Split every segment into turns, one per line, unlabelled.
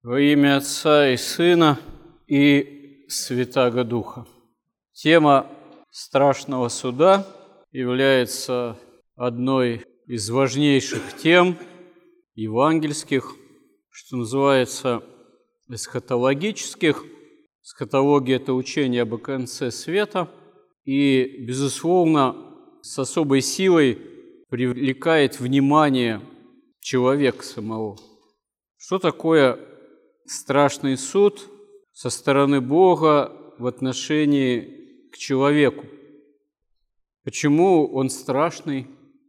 Во имя Отца и Сына и Святаго Духа. Тема страшного суда является одной из важнейших тем евангельских, что называется эсхатологических. Эсхатология – это учение об конце света, и, безусловно, с особой силой привлекает внимание человека самого. Что такое страшный суд со стороны Бога в отношении к человеку? Почему он страшный?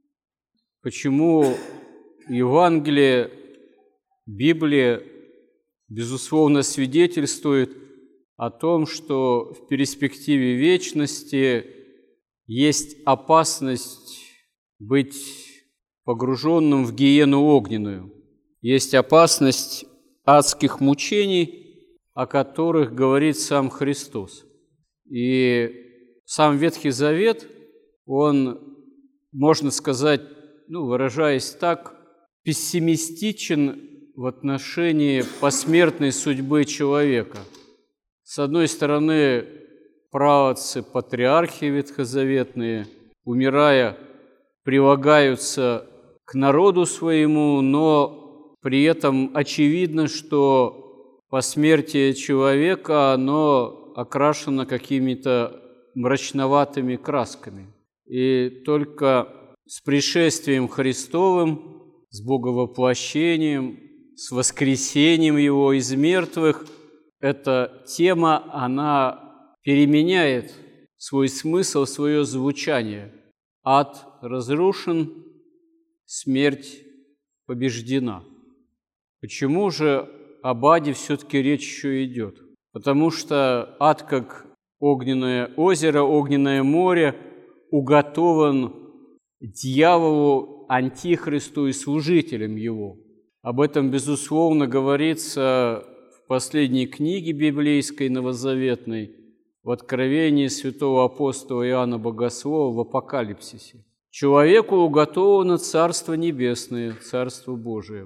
Почему Евангелие, Библия, безусловно, свидетельствует о том, что в перспективе вечности есть опасность быть погруженным в гиену огненную, есть опасность адских мучений, о которых говорит сам Христос. И сам Ветхий Завет, он, можно сказать, выражаясь так, пессимистичен в отношении посмертной судьбы человека. С одной стороны, праотцы, патриархи ветхозаветные, умирая, прилагаются к народу своему, но при этом очевидно, что посмертие человека, оно окрашено какими-то мрачноватыми красками. И только с пришествием Христовым, с Боговоплощением, с воскресением Его из мертвых, эта тема, она переменяет свой смысл, свое звучание. Ад разрушен, смерть побеждена. Почему же об аде все-таки речь еще идет? Потому что ад, как огненное озеро, огненное море, уготован дьяволу, антихристу и служителям его. Об этом, безусловно, говорится в последней книге библейской, новозаветной, в Откровении святого апостола Иоанна Богослова, в Апокалипсисе. Человеку уготовано Царство Небесное, Царство Божие,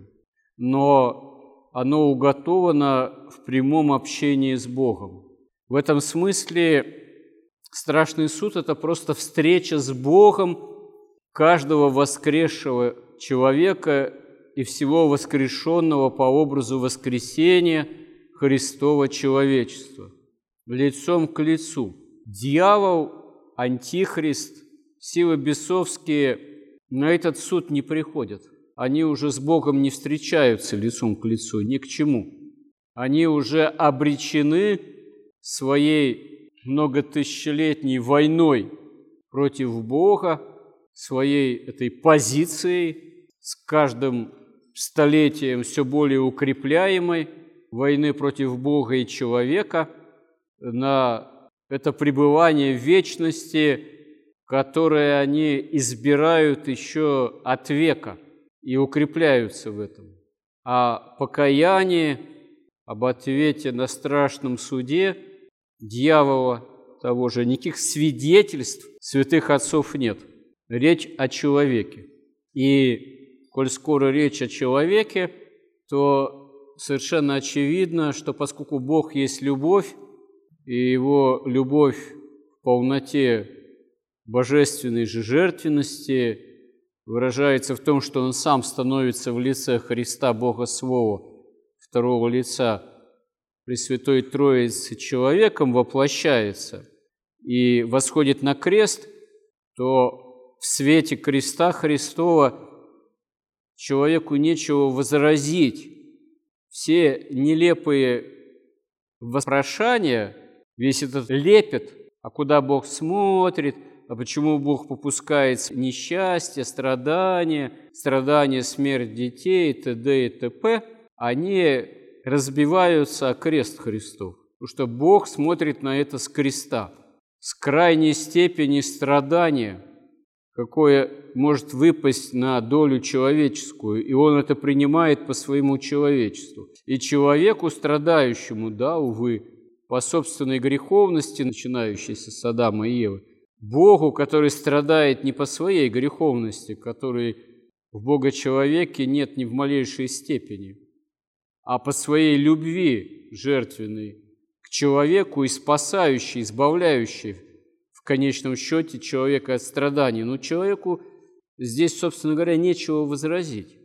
но оно уготовано в прямом общении с Богом. В этом смысле страшный суд – это просто встреча с Богом каждого воскресшего человека и всего воскрешенного по образу воскресения Христова человечества, лицом к лицу. Дьявол, антихрист, силы бесовские на этот суд не приходят. Они уже с Богом не встречаются лицом к лицу, ни к чему. Они уже обречены своей многотысячелетней войной против Бога, своей этой позицией, с каждым столетием все более укрепляемой войны против Бога и человека, на это пребывание в вечности, которое они избирают еще от века и укрепляются в этом. О покаянии, об ответе на страшном суде дьявола того же, никаких свидетельств святых отцов нет. Речь о человеке. И, коль скоро речь о человеке, то совершенно очевидно, что поскольку Бог есть любовь, и Его любовь в полноте божественной же жертвенности выражается в том, что Он Сам становится в лице Христа, Бога Слова, второго лица Пресвятой Троицы человеком, воплощается и восходит на крест, то в свете креста Христова человеку нечего возразить. Все нелепые вопрошания, весь этот лепет, а куда Бог смотрит, а почему Бог попускает несчастье, страдания, смерть детей, т.д. и т.п., они разбиваются о крест Христов, потому что Бог смотрит на это с креста, с крайней степени страдания, какое может выпасть на долю человеческую, и Он это принимает по своему человечеству. И человеку, страдающему, увы, по собственной греховности, начинающейся с Адама и Евы, Богу, который страдает не по своей греховности, которой в Бога-человеке нет ни в малейшей степени, а по своей любви жертвенной к человеку и спасающей, избавляющей в конечном счете человека от страданий. Но человеку здесь, собственно говоря, нечего возразить.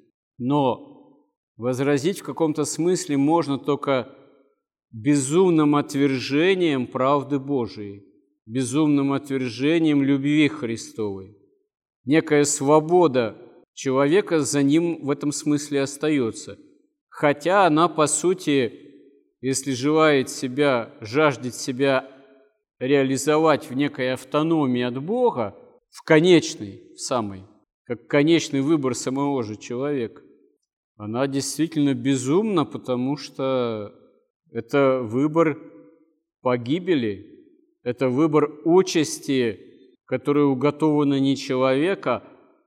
Но возразить в каком-то смысле можно только безумным отвержением правды Божией, безумным отвержением любви Христовой. Некая свобода человека за ним в этом смысле остается, хотя она, по сути, если желает себя, жаждет себя реализовать в некой автономии от Бога, в конечной, в самой, как конечный выбор самого же человека, она действительно безумна, потому что это выбор погибели, это выбор участи, которая уготована не человека,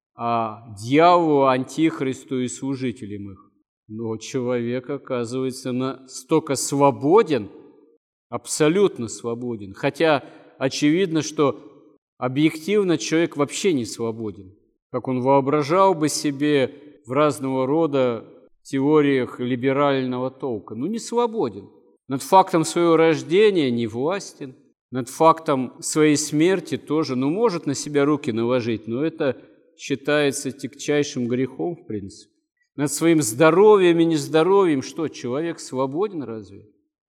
а дьяволу, антихристу и служителям их. Но человек, оказывается, настолько свободен, абсолютно свободен. Хотя очевидно, что объективно человек вообще не свободен. Как он воображал бы себе в разного рода теориях либерального толка. Ну, не свободен. Над фактом своего рождения не властен. Над фактом своей смерти тоже, может на себя руки наложить, но это считается тягчайшим грехом, в принципе. Над своим здоровьем и нездоровьем что, человек свободен разве?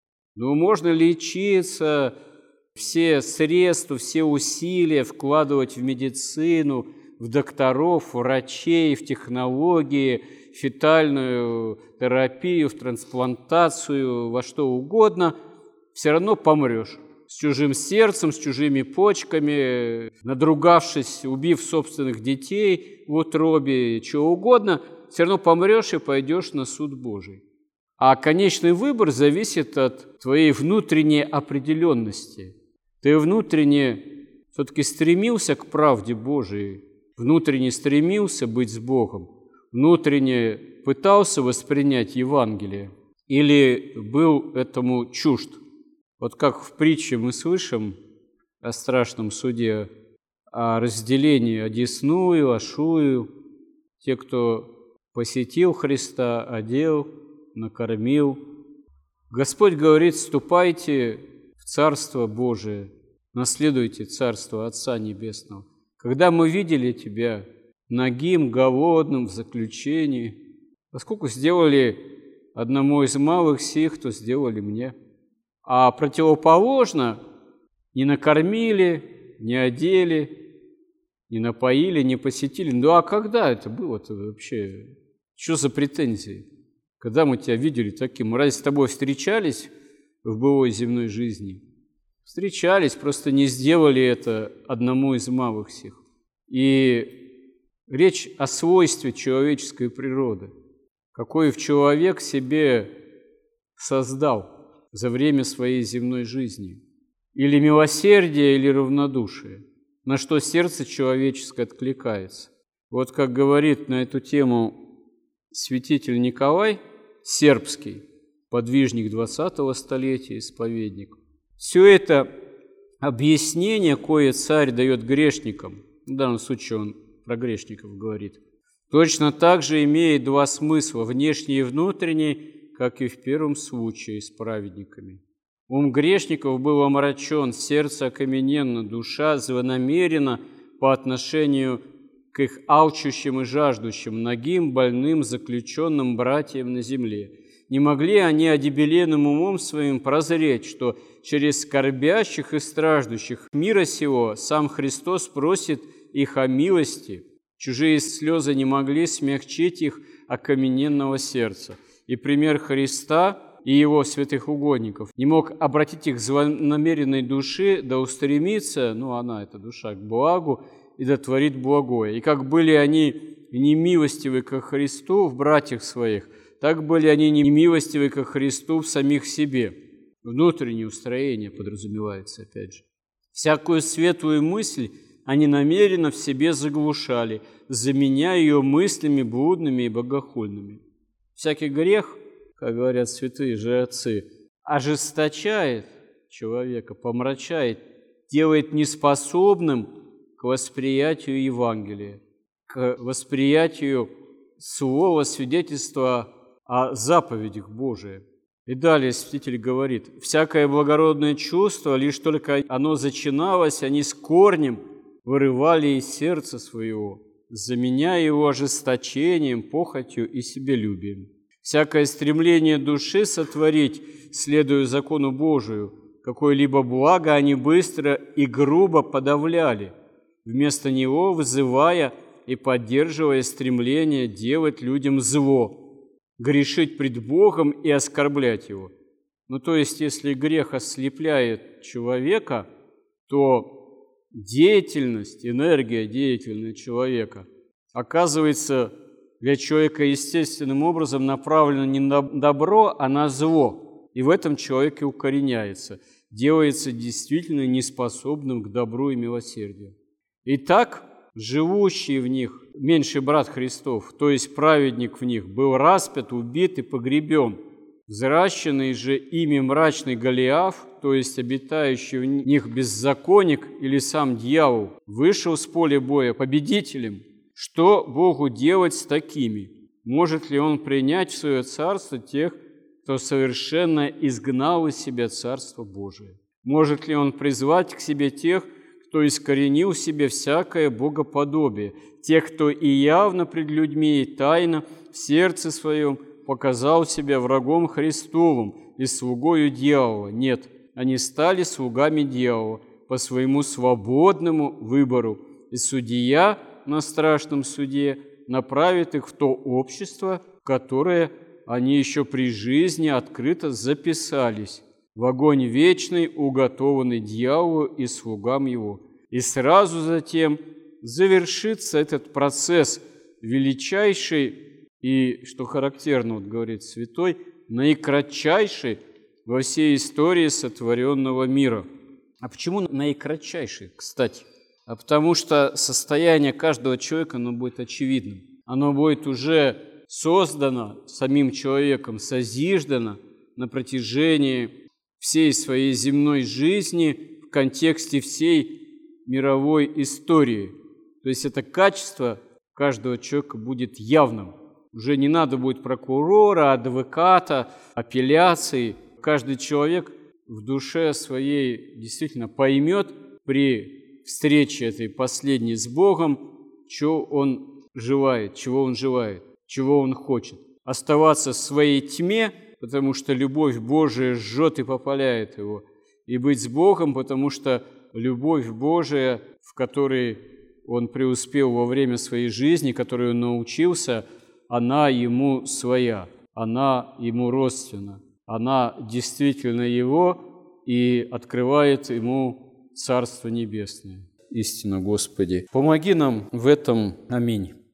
Можно лечиться, все средства, все усилия вкладывать в медицину, в докторов, в врачей, в технологии, в фетальную терапию, в трансплантацию, во что угодно, все равно помрешь. С чужим сердцем, с чужими почками, надругавшись, убив собственных детей в утробе, чего угодно, все равно помрешь и пойдешь на суд Божий. А конечный выбор зависит от твоей внутренней определенности. Ты внутренне все-таки стремился к правде Божией, внутренне стремился быть с Богом, внутренне пытался воспринять Евангелие или был этому чужд. Вот как в притче мы слышим о страшном суде, о разделении одесную, ашую, те, кто посетил Христа, одел, накормил. Господь говорит: «Ступайте в Царство Божие, наследуйте Царство Отца Небесного». Когда мы видели тебя нагим, голодным, в заключении, поскольку сделали одному из малых сих, то сделали мне. А противоположно не накормили, не одели, не напоили, не посетили. А когда это было-то вообще? Что за претензии? Когда мы тебя видели таким? Мы разве с тобой встречались в былой земной жизни? Встречались, просто не сделали это одному из малых сих. И речь о свойстве человеческой природы, какой в человек себе создал за время своей земной жизни. Или милосердие, или равнодушие, на что сердце человеческое откликается. Вот как говорит на эту тему святитель Николай Сербский, подвижник 20-го столетия, исповедник. Все это объяснение, кое царь дает грешникам, в данном случае он про грешников говорит, точно так же имеет два смысла, внешний и внутренний, как и в первом случае с праведниками. Ум грешников был омрачен, сердце окамененно, душа злонамерена по отношению к их алчущим и жаждущим, нагим, больным, заключенным братьям на земле. Не могли они одебеленным умом своим прозреть, что через скорбящих и страждущих мира сего сам Христос просит их о милости. Чужие слезы не могли смягчить их окамененного сердца. И пример Христа и его святых угодников не мог обратить их злонамеренной души, да устремиться, она, эта душа, к благу, и да творит благое. И как были они немилостивы ко Христу в братьях своих, так были они немилостивы ко Христу в самих себе. Внутреннее устроение подразумевается, опять же. Всякую светлую мысль они намеренно в себе заглушали, заменяя ее мыслями блудными и богохульными. Всякий грех, как говорят святые же отцы, ожесточает человека, помрачает, делает неспособным к восприятию Евангелия, к восприятию слова, свидетельства о заповедях Божиих. И далее Святитель говорит: «Всякое благородное чувство, лишь только оно зачиналось, они с корнем вырывали из сердца своего, заменяя его ожесточением, похотью и себелюбием. Всякое стремление души сотворить, следуя закону Божию, какое-либо благо они быстро и грубо подавляли, вместо него вызывая и поддерживая стремление делать людям зло, грешить пред Богом и оскорблять Его». Ну, то есть, если грех ослепляет человека, то деятельность, энергия деятельного человека оказывается для человека естественным образом направлена не на добро, а на зло. И в этом человеке укореняется, делается действительно неспособным к добру и милосердию. Итак, живущий в них меньший брат Христов, то есть праведник в них, был распят, убит и погребен. Взращенный же ими мрачный Голиаф, то есть обитающий в них беззаконник или сам дьявол, вышел с поля боя победителем. Что Богу делать с такими? Может ли Он принять в свое царство тех, кто совершенно изгнал из себя Царство Божие? Может ли Он призвать к себе тех, кто искоренил в себе всякое богоподобие, тех, кто и явно пред людьми, и тайно в сердце своем показал себя врагом Христовым и слугою дьявола? Нет, они стали слугами дьявола по своему свободному выбору, и судья на страшном суде направит их в то общество, в которое они еще при жизни открыто записались, в огонь вечный, уготованный дьяволу и слугам его. И сразу затем завершится этот процесс величайший и, что характерно, вот говорит святой, наикратчайший во всей истории сотворенного мира. А почему наикратчайший, кстати? А потому что состояние каждого человека, оно будет очевидным. Оно будет уже создано самим человеком, созиждано на протяжении всей своей земной жизни в контексте всей мировой истории. То есть это качество каждого человека будет явным. Уже не надо будет прокурора, адвоката, апелляции. Каждый человек в душе своей действительно поймет при встрече этой последней с Богом, чего он желает, чего он хочет. Оставаться в своей тьме, потому что любовь Божия жжет и попаляет его, и быть с Богом, потому что любовь Божия, в которой он преуспел во время своей жизни, которой он научился, она ему своя, она ему родственна, она действительно его и открывает ему Царство Небесное. Истинно, Господи, помоги нам в этом. Аминь.